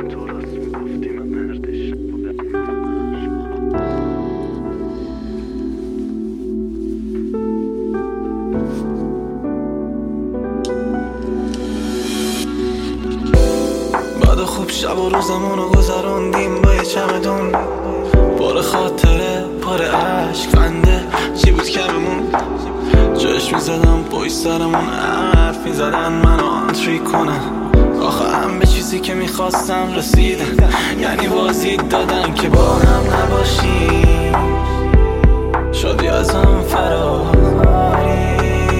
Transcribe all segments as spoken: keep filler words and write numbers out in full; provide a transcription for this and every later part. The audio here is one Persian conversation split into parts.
تو راست میگفتی من مردش نبودم. بعد خوب شب و روزمونو گذروندیم با یه چمدون پر خاطره پر عشق خنده چی بود کممون جاش میزدم پای سرمون حرف میزدن منو آنتری کنن آخه هم به چیزی که میخواستم رسیدن یعنی بازی دادن که با هم نباشیم شادی ازم فراری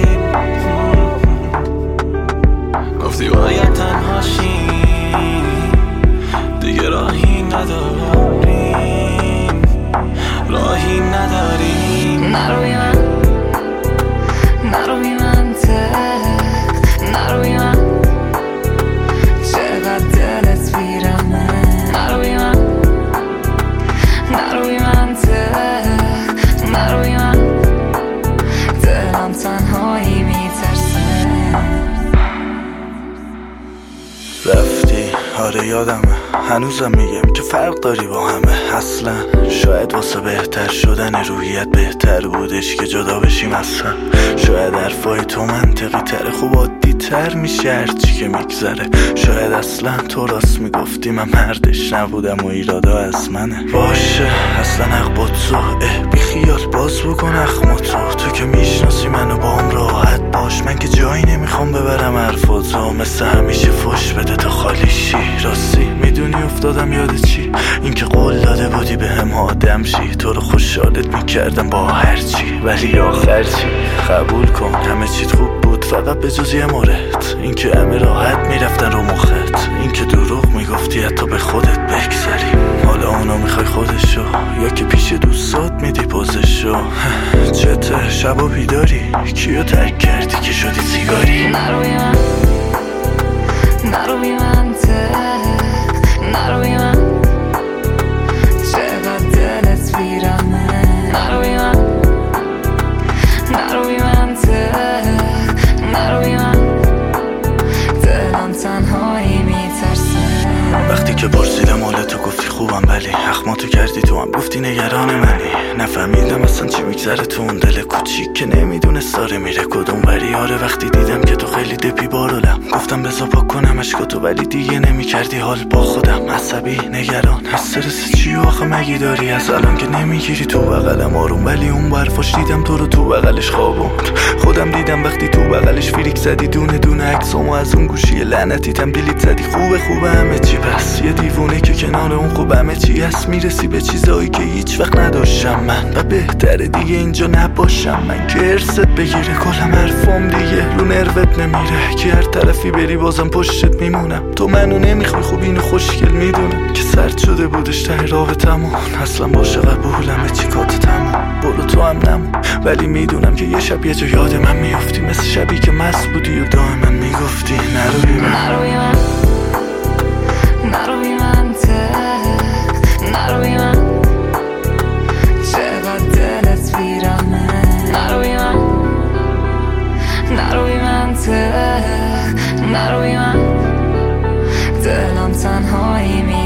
گفتی باید تنهاشیم دیگه راهی نداریم راهی نداریم نروی من نروی منطق نروی من چقدر دلت بیرمه نروی من نروی منطق نروی من دلم تنهایی میترسه رفتی آره یادمه هنوزم میگم که فرق داری با همه اصلا شاید واسه بهتر شدن روحیت بهتر بودش که جدا بشیم اصلا شاید حرفای تو منطقی تر خوب عادی تر میشه هرچی که میگذره شاید اصلا تو راست میگفتی من مردش نبودم و ایرادا از منه باشه اصلا حق با تو اه بی خیال باز بکن اخماتو تو که میشناسی منو با هم راحت باش من که جایی نمیخوام ببرم حرفاتو مثل همیشه فش بده تا خالی شی راستی میدونی افتادم یاد چی اینکه قول داده بودی به هم آدم شی تو رو خوشحالت میکردم با هرچی ولی آخر چی قبول کن همه چیت خوب بود فقط به جز یه مورد اینکه همه راحت میرفتن رو مخت اینکه دروغ میگفتی حتی به خودت بگذری حالا اونو میخوای خودشو یا که پیش دوستات میدی پوزشو چته شب و بیداری کیو ترک کردی که شدی سیگاری نروی من نروی منطق نروی من چقدر دلت بیرمه نروی من نروی منطق نروی من دلم تنهایی میترسه وقتی که پرسیدم حالتو گفتی خوبم ولی اخماتو کردی تو هم گفتی نگران منی نفهمیدم اصلا چی میگذره تو اون دل کوچیک که نمیدونست داره میره کدوم وری آره وقتی دیدم که تو خیلی دپی بارولم گفتم بذار پاک کنم اشکاتو ولی دیگه نمیکردی حال با خودم عصبی نگران استرس چی آخه مگی داری از الان که نمیگیری تو بغلم آروم ولی اون برفاش دیدم تو رو تو بغلش خوابوند خودم دیدم وقتی تو بغلش فریک زدی دونه دونه عکسامو از اون گوشی لعنتی تم دیلیت زدی خوبه خوبه همه چی بس یه دیوونه که کنار اون خوب همه چی هست میرسی به چیزایی که هیچ وقت نداشتم من و بهتره دیگه اینجا نباشم من که ارست بگیره کلم حرفام دیگه رو نروت نمیره که هر طرفی بری بازم پشتت میمونم تو منو نمیخوای خوب اینو خوشگل میدونم که سرد شده بودش ته رابطمون اصلا باشه قبولمه چی کات تموم برو تو هم نمون ولی میدونم که یه شب یه جا یاد من میافتی مثل شبی که مست بودی و دائما میگفتی نروی من نروی من نروی منطق نروی من چقدر دلت بیرمه نروی من نروی منطق نروی من دلم تنهایی می